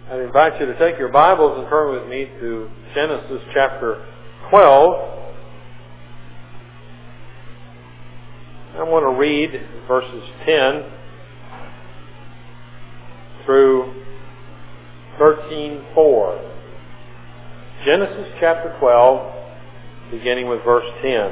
I invite you to take your Bibles and turn with me to Genesis chapter 12. I want to read verses 10 through 13:4. Genesis chapter 12, beginning with verse 10.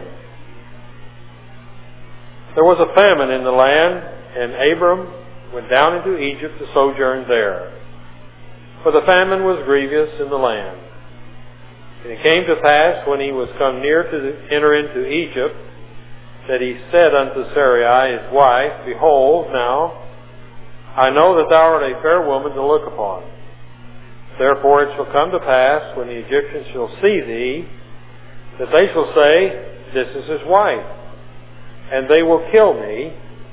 There was a famine in the land, and Abram went down into Egypt to sojourn there. For the famine was grievous in the land. And it came to pass, when he was come near to enter into Egypt, that he said unto Sarai his wife, Behold, now, I know that thou art a fair woman to look upon. Therefore it shall come to pass, when the Egyptians shall see thee, that they shall say, This is his wife. And they will kill me,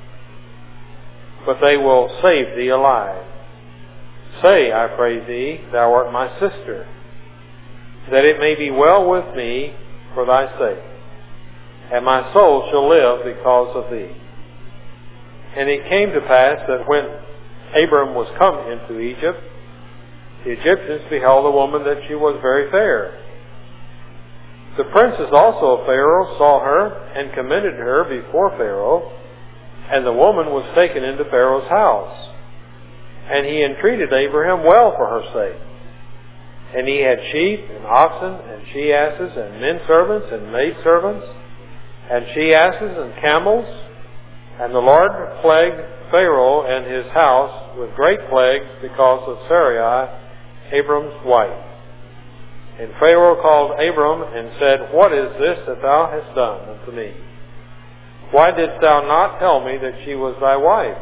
but they will save thee alive. Say, I pray thee, thou art my sister, that it may be well with me for thy sake, and my soul shall live because of thee. And it came to pass that when Abram was come into Egypt, the Egyptians beheld the woman that she was very fair. The princes also of Pharaoh saw her and commended her before Pharaoh, and the woman was taken into Pharaoh's house. And he entreated Abraham well for her sake. And he had sheep and oxen and she-asses and men servants and maid servants and she-asses and camels. And the Lord plagued Pharaoh and his house with great plagues because of Sarai, Abram's wife. And Pharaoh called Abram and said, What is this that thou hast done unto me? Why didst thou not tell me that she was thy wife?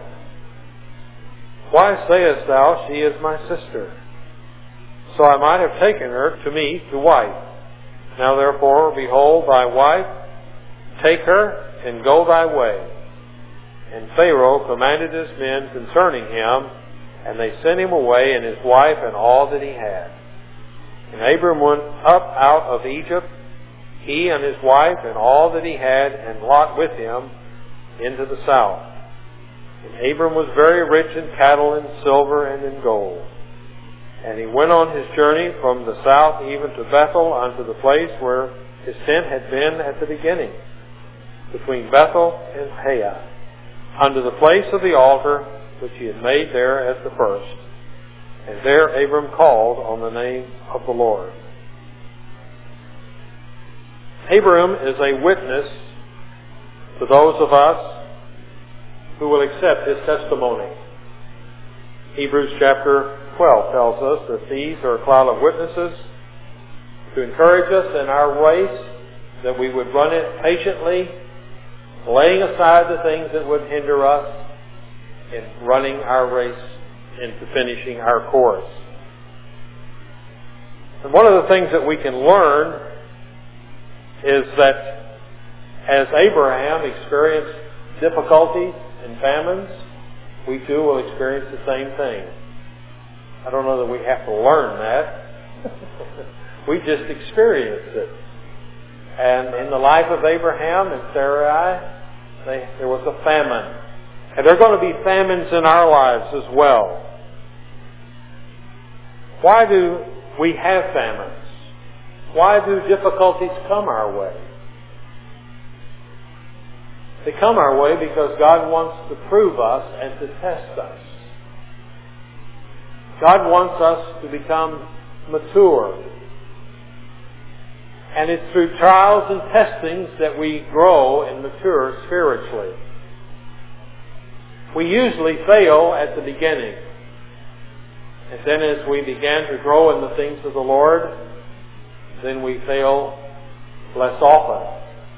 Why sayest thou, She is my sister? So I might have taken her to me to wife. Now therefore, behold thy wife, take her and go thy way. And Pharaoh commanded his men concerning him, and they sent him away and his wife and all that he had. And Abram went up out of Egypt, he and his wife and all that he had, and Lot with him, into the south. And Abram was very rich in cattle and silver and in gold. And he went on his journey from the south even to Bethel, unto the place where his tent had been at the beginning, between Bethel and Hai, unto the place of the altar which he had made there at the first. And there Abram called on the name of the Lord. Abram is a witness to those of us who will accept his testimony. Hebrews chapter 12 tells us that these are a cloud of witnesses to encourage us in our race, that we would run it patiently, laying aside the things that would hinder us in running our race into finishing our course. And one of the things that we can learn is that as Abraham experienced difficulties and famines, we too will experience the same thing. I don't know that we have to learn that. We just experience it. And in the life of Abraham and Sarai, there was a famine. And there are going to be famines in our lives as well. Why do we have famines? Why do difficulties come our way? They come our way because God wants to prove us and to test us. God wants us to become mature. And it's through trials and testings that we grow and mature spiritually. We usually fail at the beginning. And then as we begin to grow in the things of the Lord, then we fail less often.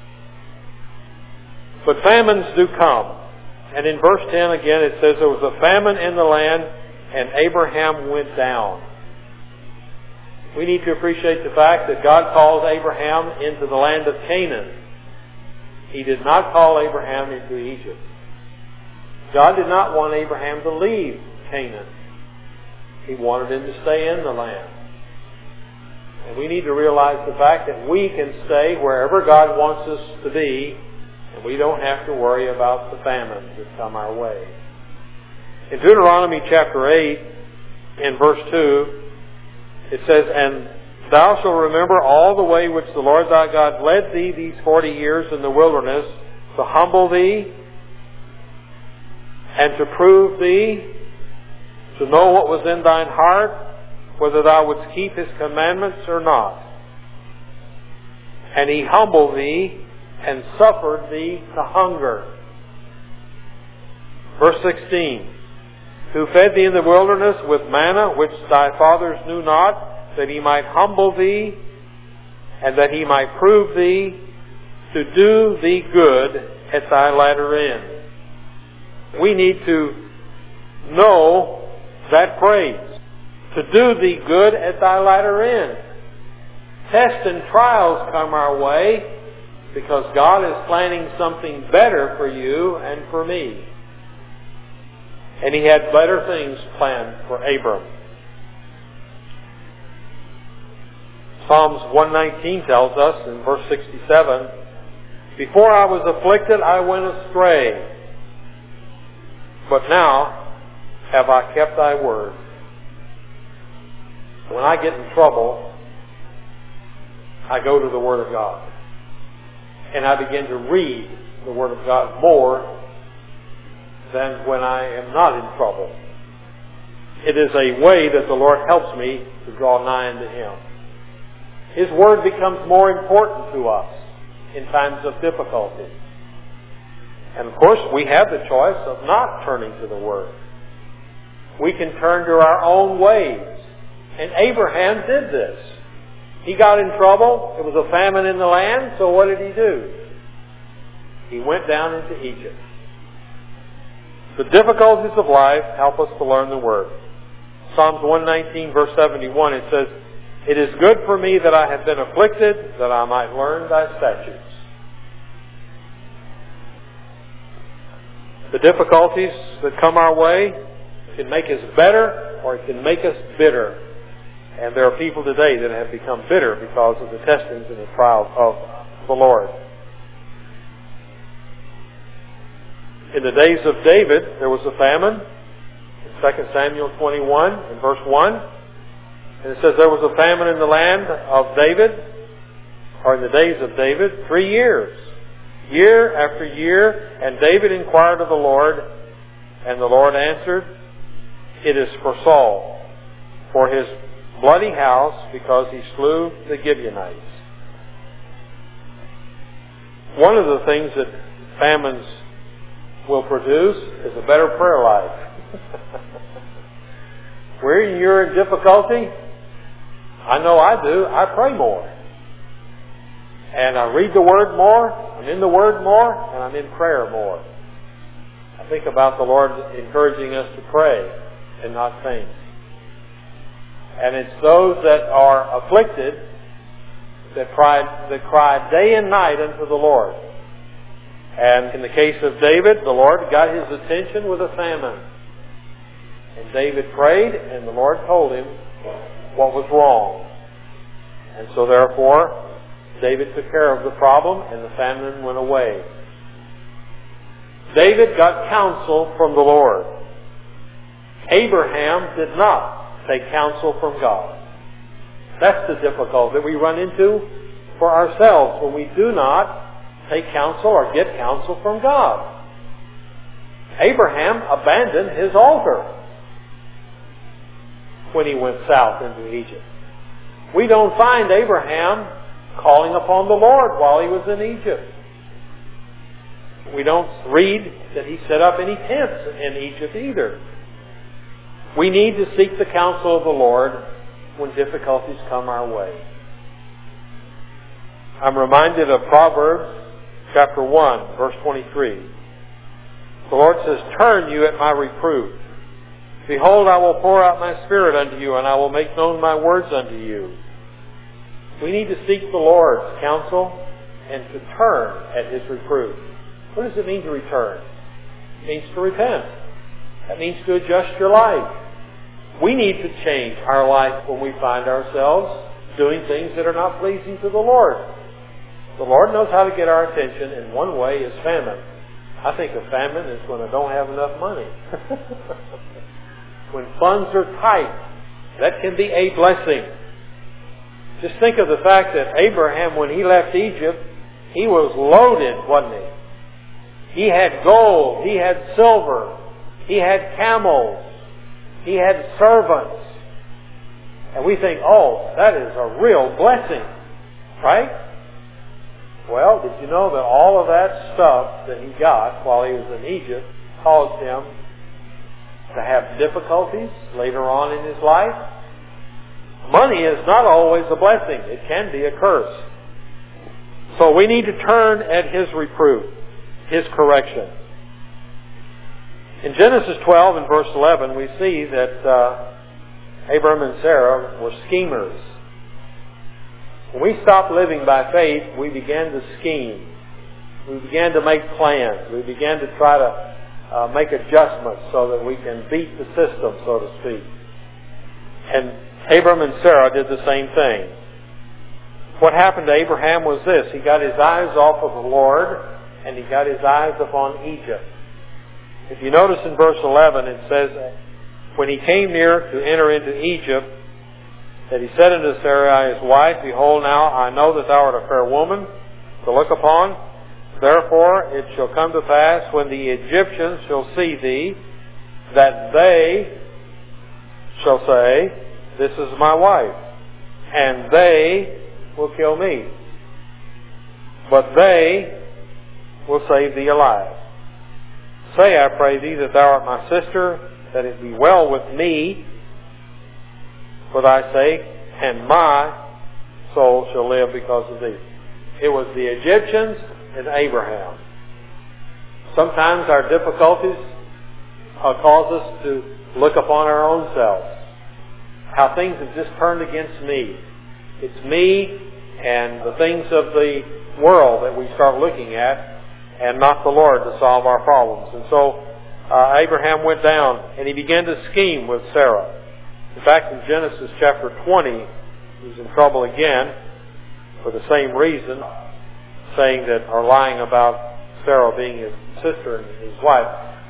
But famines do come. And in verse 10 again it says, There was a famine in the land, and Abraham went down. We need to appreciate the fact that God called Abraham into the land of Canaan. He did not call Abraham into Egypt. God did not want Abraham to leave Canaan. He wanted him to stay in the land. And we need to realize the fact that we can stay wherever God wants us to be, and we don't have to worry about the famines that come our way. In Deuteronomy chapter 8, in verse 2, it says, "And thou shalt remember all the way which the Lord thy God led thee these 40 years in the wilderness, to humble thee, and to prove thee, to know what was in thine heart, whether thou wouldst keep His commandments or not. And He humbled thee, and suffered thee to hunger." Verse 16, "Who fed thee in the wilderness with manna, which thy fathers knew not, that He might humble thee, and that He might prove thee, to do thee good at thy latter end." We need to know that phrase, to do thee good at thy latter end. Tests and trials come our way because God is planning something better for you and for me. And He had better things planned for Abram. Psalms 119 tells us in verse 67, "Before I was afflicted, I went astray. But now have I kept thy word." When I get in trouble, I go to the Word of God. And I begin to read the Word of God more than when I am not in trouble. It is a way that the Lord helps me to draw nigh unto Him. His Word becomes more important to us in times of difficulty. And of course, we have the choice of not turning to the Word. We can turn to our own ways. And Abraham did this. He got in trouble. It was a famine in the land, so what did he do? He went down into Egypt. The difficulties of life help us to learn the Word. Psalms 119, verse 71, it says, "It is good for me that I have been afflicted, that I might learn thy statutes." The difficulties that come our way can make us better, or it can make us bitter. And there are people today that have become bitter because of the testings and the trials of the Lord. In the days of David, there was a famine. In 2 Samuel 21, in verse 1, and it says there was a famine in the land of David, or in the days of David, 3 years. Year after year, and David inquired of the Lord, and the Lord answered, "It is for Saul, for his bloody house, because he slew the Gibeonites." One of the things that famines will produce is a better prayer life. When you're in difficulty, I know I do, I pray more. And I read the Word more, I'm in the Word more, and I'm in prayer more. I think about the Lord encouraging us to pray and not faint. And it's those that are afflicted that cry day and night unto the Lord. And in the case of David, the Lord got his attention with a famine. And David prayed, and the Lord told him what was wrong. And so therefore, David took care of the problem, and the famine went away. David got counsel from the Lord. Abraham did not take counsel from God. That's the difficulty that we run into for ourselves when we do not take counsel or get counsel from God. Abraham abandoned his altar when he went south into Egypt. We don't find Abraham calling upon the Lord while he was in Egypt. We don't read that he set up any tents in Egypt either. We need to seek the counsel of the Lord when difficulties come our way. I'm reminded of Proverbs chapter 1, verse 23. The Lord says, "Turn you at my reproof. Behold, I will pour out my Spirit unto you, and I will make known my words unto you." We need to seek the Lord's counsel and to turn at His reproof. What does it mean to return? It means to repent. That means to adjust your life. We need to change our life when we find ourselves doing things that are not pleasing to the Lord. The Lord knows how to get our attention, and one way is famine. I think of famine is when I don't have enough money. when funds are tight, that can be a blessing. Just think of the fact that Abraham, when he left Egypt, he was loaded, wasn't he? He had gold, he had silver, he had camels, he had servants. And we think, oh, that is a real blessing, right? Well, did you know that all of that stuff that he got while he was in Egypt caused him to have difficulties later on in his life? Money is not always a blessing. It can be a curse. So we need to turn at his reproof, his correction. In Genesis 12 and verse 11, we see that Abram and Sarah were schemers. When we stopped living by faith, we began to scheme. We began to make plans. We began to try to make adjustments so that we can beat the system, so to speak. And Abram and Sarah did the same thing. What happened to Abraham was this. He got his eyes off of the Lord, and he got his eyes upon Egypt. If you notice in verse 11, it says, when he came near to enter into Egypt, that he said unto Sarai his wife, behold, now I know that thou art a fair woman to look upon. Therefore it shall come to pass, when the Egyptians shall see thee, that they shall say, this is my wife, and they will kill me. But they will save thee alive. Say, I pray thee, that thou art my sister, that it be well with me for thy sake, and my soul shall live because of thee. It was the Egyptians and Abraham. Sometimes our difficulties cause us to look upon our own selves. How things have just turned against me. It's me and the things of the world that we start looking at, and not the Lord to solve our problems. And so Abraham went down and he began to scheme with Sarah. In fact, in Genesis chapter 20, he was in trouble again for the same reason, saying that, or lying about Sarah being his sister and his wife.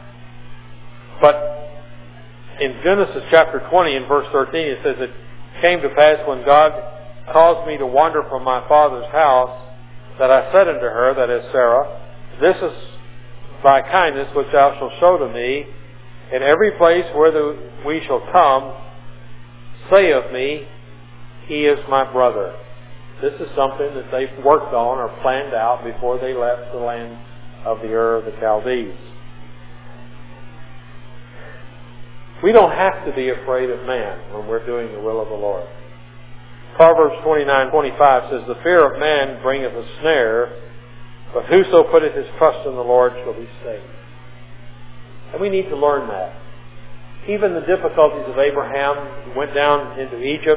But in Genesis chapter 20 and verse 13, it says, it came to pass when God caused me to wander from my father's house, that I said unto her, that is Sarah, this is thy kindness which thou shalt show to me. In every place whither we shall come, say of me, he is my brother. This is something that they worked on or planned out before they left the land of the Ur of the Chaldees. We don't have to be afraid of man when we're doing the will of the Lord. Proverbs 29:25 says, the fear of man bringeth a snare, but whoso putteth his trust in the Lord shall be saved. And we need to learn that. Even the difficulties of Abraham, he went down into Egypt,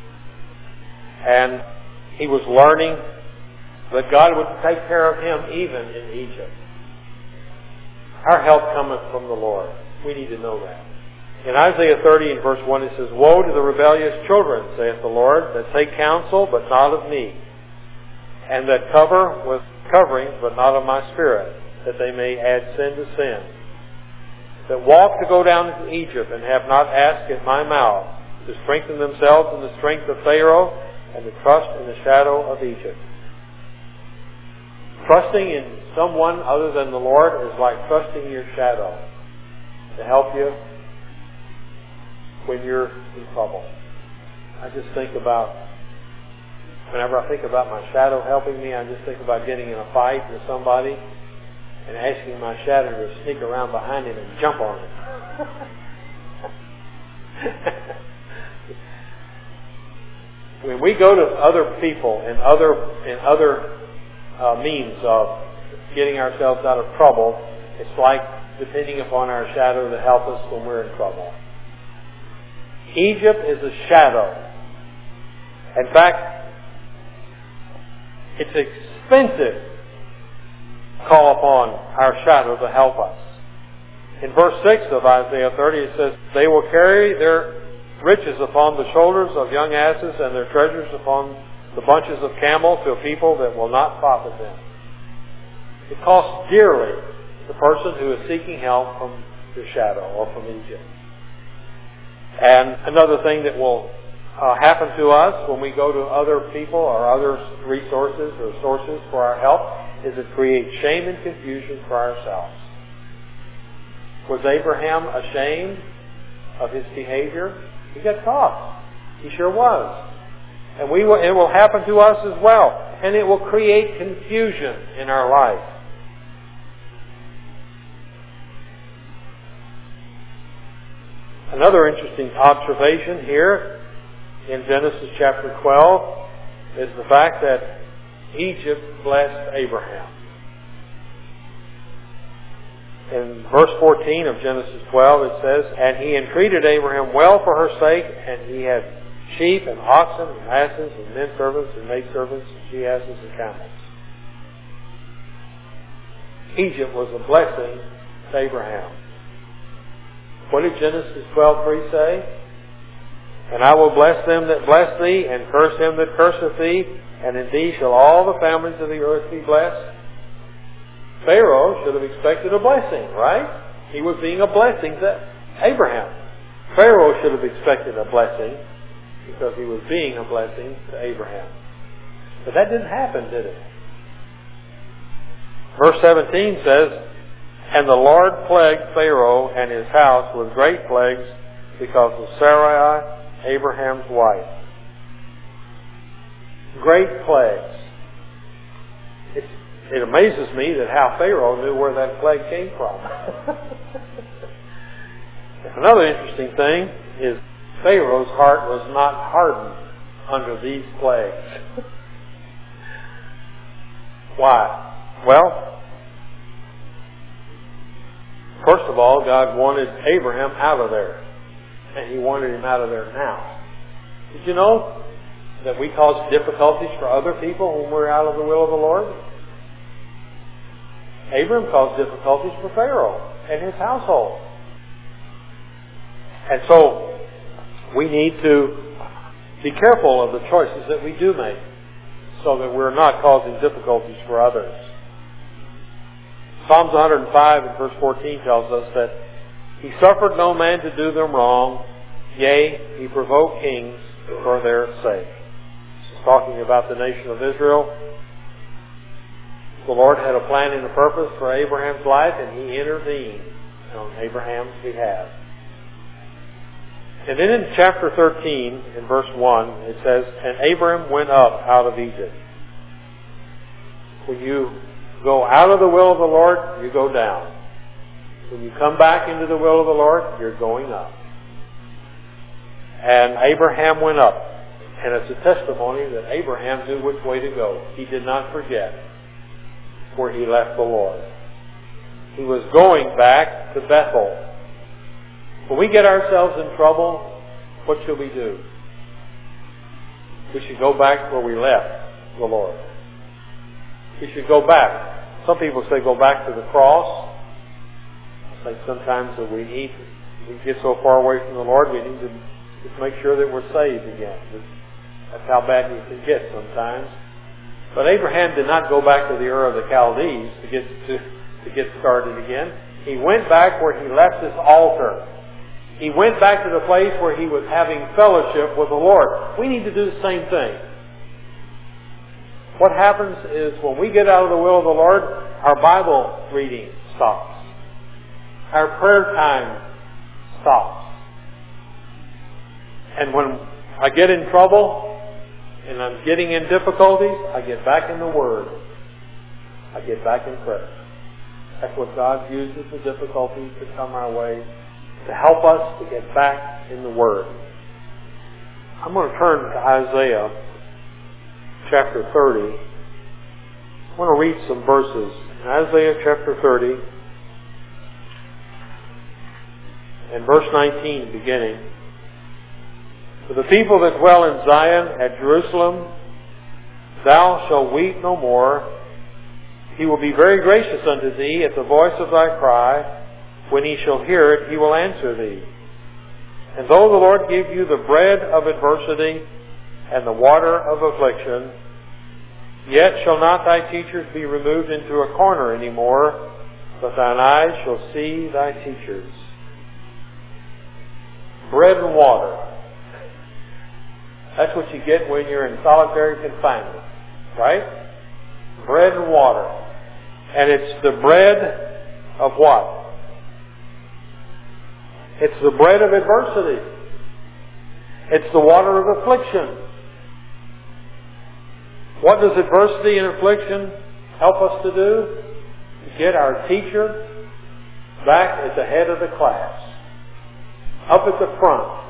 and he was learning that God would take care of him even in Egypt. Our help cometh from the Lord. We need to know that. In Isaiah 30 and verse 1 it says, woe to the rebellious children, saith the Lord, that take counsel, but not of me, and that cover with coverings, but not of my spirit, that they may add sin to sin. That walk to go down into Egypt, and have not asked at my mouth, to strengthen themselves in the strength of Pharaoh, and to trust in the shadow of Egypt. Trusting in someone other than the Lord is like trusting your shadow to help you when you're in trouble. I just think about, whenever I think about my shadow helping me, I just think about getting in a fight with somebody and asking my shadow to sneak around behind him and jump on him. When we go to other people and other means of getting ourselves out of trouble, it's like depending upon our shadow to help us when we're in trouble. Egypt is a shadow. In fact, it's expensive to call upon our shadow to help us. In verse 6 of Isaiah 30 it says, they will carry their riches upon the shoulders of young asses and their treasures upon the bunches of camels to a people that will not profit them. It costs dearly the person who is seeking help from the shadow or from Egypt. And another thing that will happen to us when we go to other people or other resources or sources for our help is it creates shame and confusion for ourselves. Was Abraham ashamed of his behavior? He got caught. He sure was. And it will happen to us as well. And it will create confusion in our life. Another interesting observation here in Genesis chapter 12 is the fact that Egypt blessed Abraham. In verse 14 of Genesis 12 it says, "And he entreated Abraham well for her sake, and he had sheep and oxen and asses and men servants and maidservants and she-asses and camels." Egypt was a blessing to Abraham. What did Genesis 12:3 say? "And I will bless them that bless thee, and curse him that curseth thee, and in thee shall all the families of the earth be blessed." Pharaoh should have expected a blessing, right? He was being a blessing to Abraham. Pharaoh should have expected a blessing because he was being a blessing to Abraham. But that didn't happen, did it? Verse 17 says, "And the Lord plagued Pharaoh and his house with great plagues because of Sarai, Abraham's wife." Great plagues. It amazes me that how Pharaoh knew where that plague came from. Another interesting thing is Pharaoh's heart was not hardened under these plagues. Why? Well, first of all, God wanted Abraham out of there. And He wanted him out of there now. Did you know that we cause difficulties for other people when we're out of the will of the Lord? Abraham caused difficulties for Pharaoh and his household. And so, we need to be careful of the choices that we do make so that we're not causing difficulties for others. Psalms 105 and verse 14 tells us that He suffered no man to do them wrong, yea, He provoked kings for their sake. This is talking about the nation of Israel. The Lord had a plan and a purpose for Abraham's life, and He intervened on Abraham's behalf. And then in chapter 13, in verse 1, it says, "And Abram went up out of Egypt." When you go out of the will of the Lord, you go down. When you come back into the will of the Lord, you're going up. And Abraham went up. And it's a testimony that Abraham knew which way to go. He did not forget where he left the Lord. He was going back to Bethel. When we get ourselves in trouble, what should we do? We should go back where we left the Lord. We should go back. Some people say go back to the cross. I think sometimes that we get so far away from the Lord, we need to just make sure that we're saved again. That's how bad you can get sometimes. But Abraham did not go back to the Ur of the Chaldees to get started again. He went back where he left his altar. He went back to the place where he was having fellowship with the Lord. We need to do the same thing. What happens is when we get out of the will of the Lord, our Bible reading stops. Our prayer time stops. And when I get in trouble and I'm getting in difficulties, I get back in the Word. I get back in prayer. That's what God uses the difficulties that come our way to help us to get back in the Word. I'm going to turn to Isaiah chapter 30. I want to read some verses. In Isaiah chapter 30 and verse 19 beginning. "For the people that dwell in Zion at Jerusalem, thou shalt weep no more. He will be very gracious unto thee at the voice of thy cry. When he shall hear it, he will answer thee. And though the Lord give you the bread of adversity and the water of affliction, yet shall not thy teachers be removed into a corner any more, but thine eyes shall see thy teachers." bread and water. That's what you get when you're in solitary confinement, right? Bread and water. And it's the bread of what? It's the bread of adversity. It's the water of affliction. What does adversity and affliction help us to do? To get our teacher back at the head of the class, up at the front.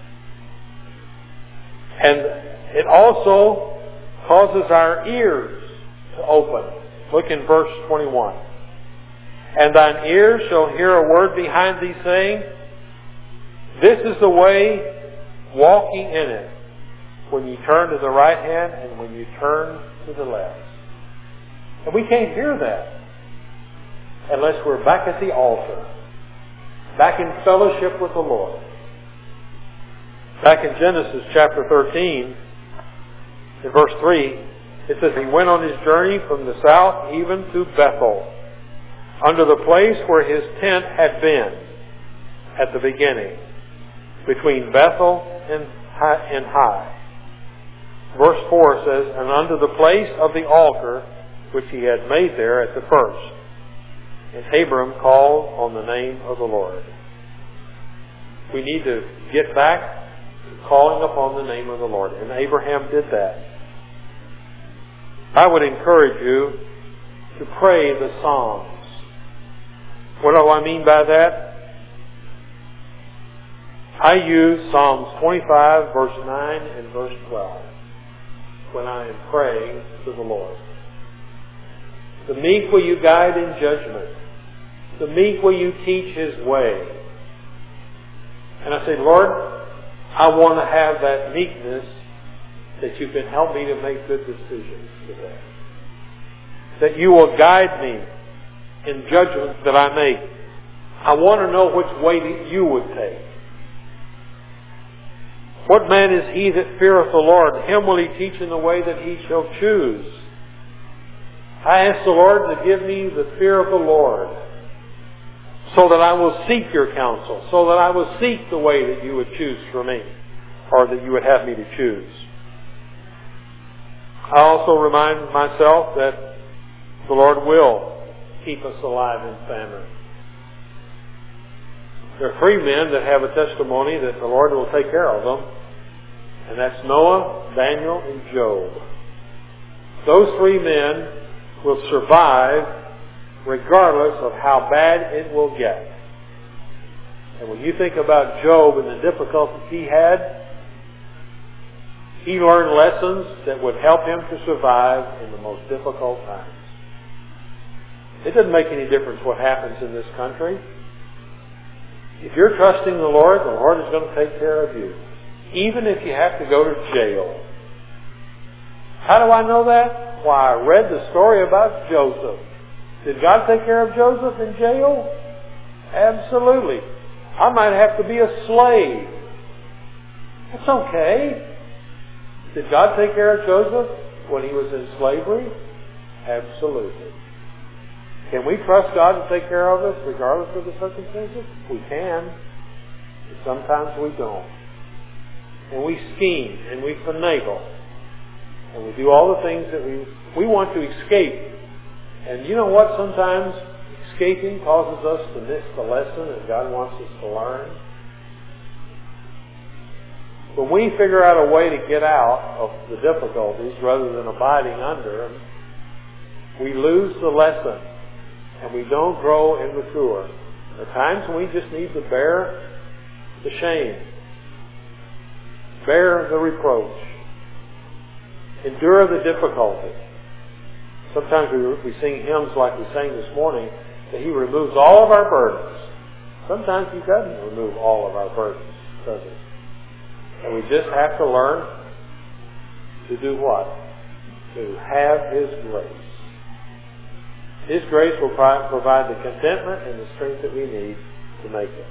And it also causes our ears to open. Look in verse 21. And thine ears shall hear a word behind thee saying, this is the way, walking in it, when you turn to the right hand and when you turn to the left. And we can't hear that unless we're back at the altar, back in fellowship with the Lord. Back in Genesis chapter 13, in verse 3, it says, he went on his journey from the south even to Bethel, unto the place where his tent had been at the beginning, between Bethel and Hai. Verse 4 says, and unto the place of the altar which he had made there at the first. And Abram called on the name of the Lord. We need to get back to calling upon the name of the Lord. And Abraham did that. I would encourage you to pray the Psalms. What do I mean by that? I use Psalms 25, verse 9 and verse 12 when I am praying to the Lord. The meek will you guide in judgment. The meek will you teach his way. And I say, Lord, I want to have that meekness that you can help me to make good decisions today. That you will guide me in judgments that I make. I want to know which way that you would take. What man is he that feareth the Lord? Him will he teach in the way that he shall choose. I ask the Lord to give me the fear of the Lord, so that I will seek your counsel, so that I will seek the way that you would choose for me, or that you would have me to choose. I also remind myself that the Lord will keep us alive in famine. There are three men that have a testimony that the Lord will take care of them, and that's Noah, Daniel, and Job. Those three men will survive regardless of how bad it will get. And when you think about Job and the difficulties he had, he learned lessons that would help him to survive in the most difficult times. It doesn't make any difference what happens in this country. If you're trusting the Lord is going to take care of you. Even if you have to go to jail. How do I know that? Why, I read the story about Joseph. Did God take care of Joseph in jail? Absolutely. I might have to be a slave. That's okay. Did God take care of Joseph when he was in slavery? Absolutely. Can we trust God to take care of us regardless of the circumstances? We can. But sometimes we don't. And we scheme and we finagle. And we do all the things that we want to escape. And you know what? Sometimes escaping causes us to miss the lesson that God wants us to learn. When we figure out a way to get out of the difficulties rather than abiding under them, we lose the lesson and we don't grow and mature. There are times when we just need to bear the shame, bear the reproach, endure the difficulty. Sometimes we sing hymns like we sang this morning that He removes all of our burdens. Sometimes He doesn't remove all of our burdens, does He? And we just have to learn to do what? To have His grace. His grace will provide the contentment and the strength that we need to make it.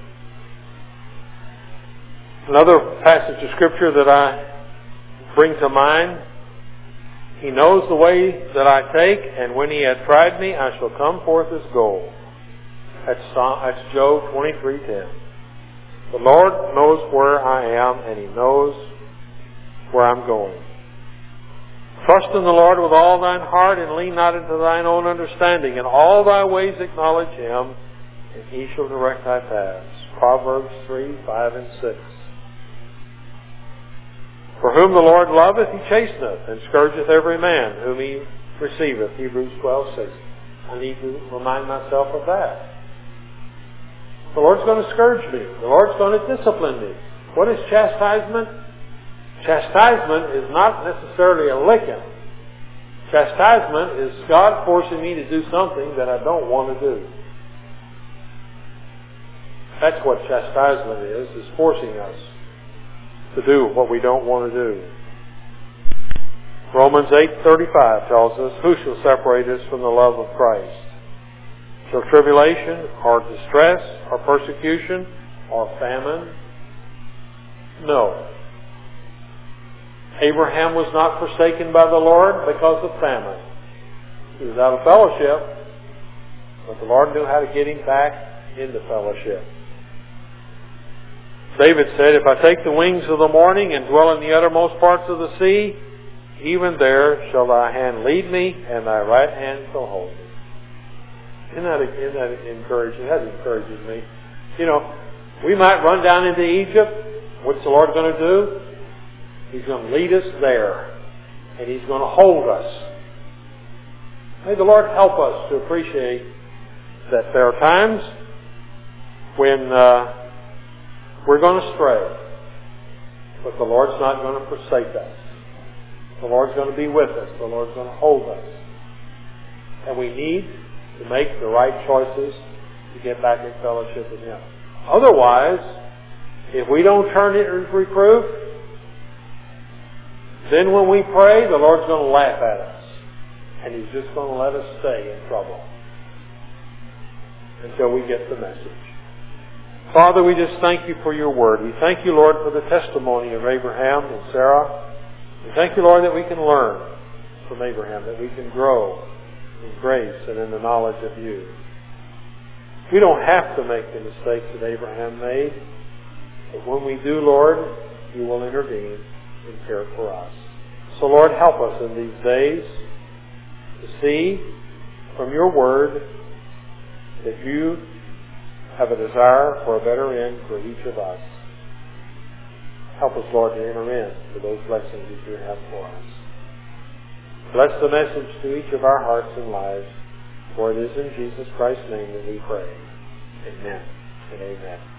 Another passage of Scripture that I bring to mind, He knows the way that I take, and when He hath tried me, I shall come forth as gold. That's Job 23:10. The Lord knows where I am, and He knows where I'm going. Trust in the Lord with all thine heart, and lean not into thine own understanding. In all thy ways acknowledge Him, and He shall direct thy paths. Proverbs 3, 5, and 6. For whom the Lord loveth, He chasteneth, and scourgeth every man whom He receiveth. Hebrews 12, 6. I need to remind myself of that. The Lord's going to scourge me. The Lord's going to discipline me. What is chastisement? Chastisement is not necessarily a licking. Chastisement is God forcing me to do something that I don't want to do. That's what chastisement is forcing us to do what we don't want to do. Romans 8:35 tells us, who shall separate us from the love of Christ? Shall tribulation, or distress, or persecution, or famine? No. Abraham was not forsaken by the Lord because of famine. He was out of fellowship, but the Lord knew how to get him back into fellowship. David said, if I take the wings of the morning and dwell in the uttermost parts of the sea, even there shall thy hand lead me, and thy right hand shall hold me. Isn't that encouraging? That encourages me. You know, we might run down into Egypt. What's the Lord going to do? He's going to lead us there. And He's going to hold us. May the Lord help us to appreciate that there are times when we're going to stray. But the Lord's not going to forsake us. The Lord's going to be with us. The Lord's going to hold us. And we need to make the right choices to get back in fellowship with Him. Otherwise, if we don't turn it as reproof, then when we pray, the Lord's going to laugh at us. And He's just going to let us stay in trouble until we get the message. Father, we just thank You for Your Word. We thank You, Lord, for the testimony of Abraham and Sarah. We thank You, Lord, that we can learn from Abraham, that we can grow in grace and in the knowledge of You. We don't have to make the mistakes that Abraham made, but when we do, Lord, You will intervene and care for us. So, Lord, help us in these days to see from Your Word that You have a desire for a better end for each of us. Help us, Lord, to enter into those blessings that You have for us. Bless the message to each of our hearts and lives, for it is in Jesus Christ's name that we pray. Amen and amen.